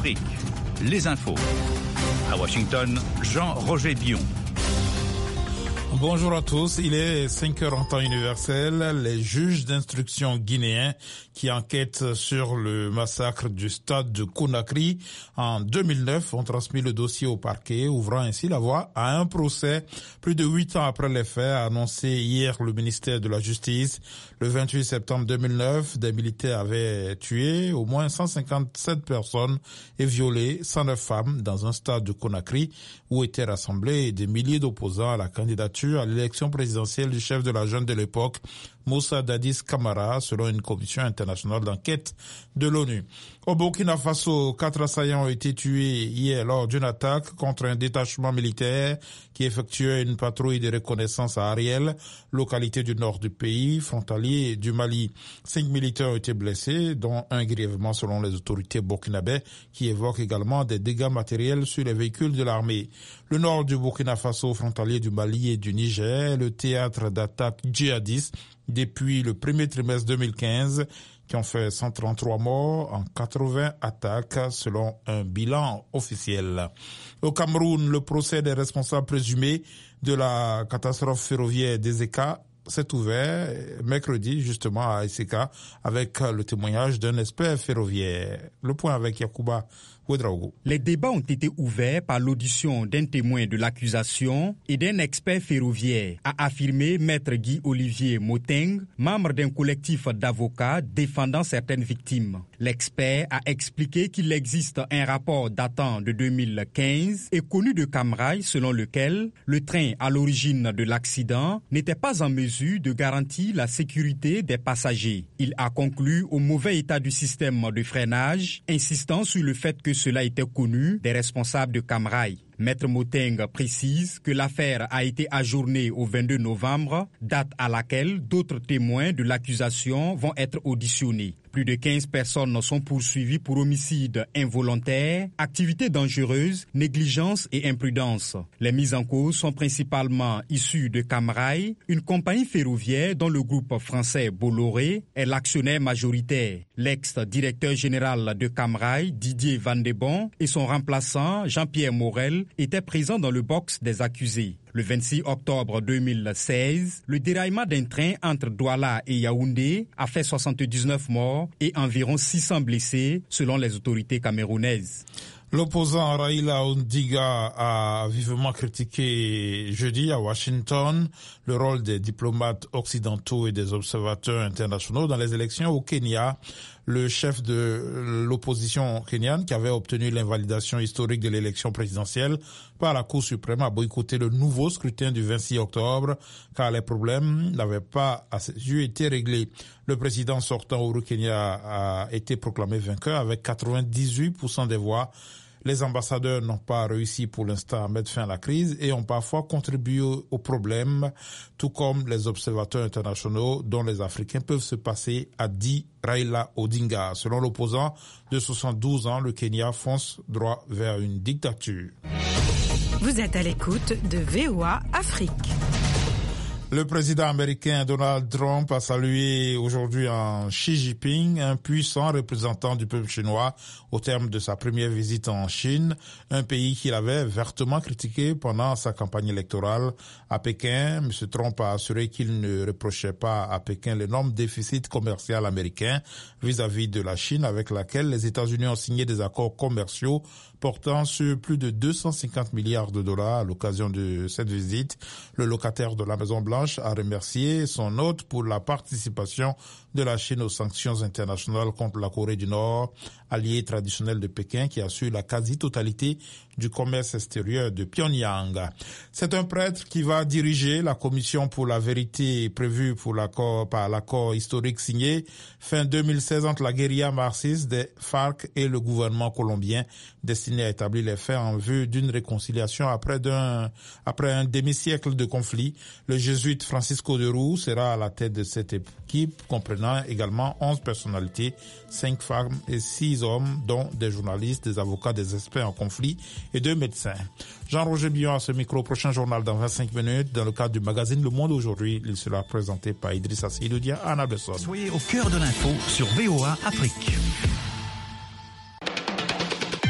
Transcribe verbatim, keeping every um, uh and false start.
Afrique, les infos. À Washington, Jean-Roger Bion. Bonjour à tous, il est cinq heures en temps universel. Les juges d'instruction guinéens qui enquêtent sur le massacre du stade de Conakry en deux mille neuf ont transmis le dossier au parquet, ouvrant ainsi la voie à un procès plus de huit ans après les faits, a annoncé hier le ministère de la Justice. Le vingt-huit septembre deux mille neuf, des militaires avaient tué au moins cent cinquante-sept personnes et violé cent neuf femmes dans un stade de Conakry où étaient rassemblés des milliers d'opposants à la candidature à l'élection présidentielle du chef de la junte de l'époque, Moussa Dadis Camara, selon une commission internationale d'enquête de l'ONU. Au Burkina Faso, quatre assaillants ont été tués hier lors d'une attaque contre un détachement militaire qui effectuait une patrouille de reconnaissance à Ariel, localité du nord du pays, frontalier du Mali. Cinq militaires ont été blessés, dont un grièvement selon les autorités burkinabè, qui évoquent également des dégâts matériels sur les véhicules de l'armée. Le nord du Burkina Faso, frontalier du Mali et du Niger, est le théâtre d'attaques djihadistes depuis le premier trimestre deux mille quinze, qui ont fait cent trente-trois morts en quatre-vingts attaques selon un bilan officiel. Au Cameroun, le procès des responsables présumés de la catastrophe ferroviaire d'Ezeka s'est ouvert mercredi justement à Ezeka avec le témoignage d'un expert ferroviaire. Le point avec Yacouba Ouedraogo. Les débats ont été ouverts par l'audition d'un témoin de l'accusation et d'un expert ferroviaire, a affirmé Maître Guy-Olivier Moteng, membre d'un collectif d'avocats défendant certaines victimes. L'expert a expliqué qu'il existe un rapport datant de deux mille quinze et connu de Camrail selon lequel le train à l'origine de l'accident n'était pas en mesure de garantir la sécurité des passagers. Il a conclu au mauvais état du système de freinage, insistant sur le fait que cela était connu des responsables de Camrail. Maître Moteng précise que l'affaire a été ajournée au vingt-deux novembre, date à laquelle d'autres témoins de l'accusation vont être auditionnés. Plus de quinze personnes sont poursuivies pour homicide involontaire, activités dangereuses, négligence et imprudence. Les mises en cause sont principalement issues de Camrail, une compagnie ferroviaire dont le groupe français Bolloré est l'actionnaire majoritaire. L'ex-directeur général de Camrail, Didier Van de Bon, et son remplaçant, Jean-Pierre Morel, étaient présents dans le box des accusés. Le vingt-six octobre deux mille seize, le déraillement d'un train entre Douala et Yaoundé a fait soixante-dix-neuf morts et environ six cents blessés, selon les autorités camerounaises. L'opposant Raila Odinga a vivement critiqué jeudi à Washington le rôle des diplomates occidentaux et des observateurs internationaux dans les élections au Kenya. Le chef de l'opposition kenyane, qui avait obtenu l'invalidation historique de l'élection présidentielle par la Cour suprême, a boycotté le nouveau scrutin du vingt-six octobre car les problèmes n'avaient pas à ses yeux été réglés. Le président sortant Uhuru Kenyatta a été proclamé vainqueur avec quatre-vingt-dix-huit pour cent des voix. Les ambassadeurs n'ont pas réussi pour l'instant à mettre fin à la crise et ont parfois contribué au problème, tout comme les observateurs internationaux dont les Africains peuvent se passer, a dit Raila Odinga. Selon l'opposant de soixante-douze ans, le Kenya fonce droit vers une dictature. Vous êtes à l'écoute de V O A Afrique. Le président américain Donald Trump a salué aujourd'hui en Xi Jinping, un puissant représentant du peuple chinois, au terme de sa première visite en Chine, un pays qu'il avait vertement critiqué pendant sa campagne électorale. À Pékin, M. Trump a assuré qu'il ne reprochait pas à Pékin l'énorme déficit commercial américain vis-à-vis de la Chine, avec laquelle les États-Unis ont signé des accords commerciaux portant sur plus de deux cent cinquante milliards de dollars à l'occasion de cette visite. Le locataire de la Maison-Blanche a remercié son hôte pour la participation de la Chine aux sanctions internationales contre la Corée du Nord, allié traditionnel de Pékin qui assure la quasi-totalité du commerce extérieur de Pyongyang. C'est un prêtre qui va diriger la commission pour la vérité prévue pour l'accord, par l'accord historique signé fin deux mille seize entre la guérilla marxiste des FARC et le gouvernement colombien, destiné à établir les faits en vue d'une réconciliation après d'un, après un demi-siècle de conflit. Le jésuite Francisco de Roux sera à la tête de cette équipe, comprenant également onze personnalités, cinq femmes et six hommes, dont des journalistes, des avocats, des experts en conflit et deux médecins. Jean-Roger Bion à ce micro. Prochain journal dans vingt-cinq minutes. Dans le cadre du magazine Le Monde aujourd'hui, il sera présenté par Idrissa Seydoudia à Anna Besson. Soyez au cœur de l'info sur V O A Afrique.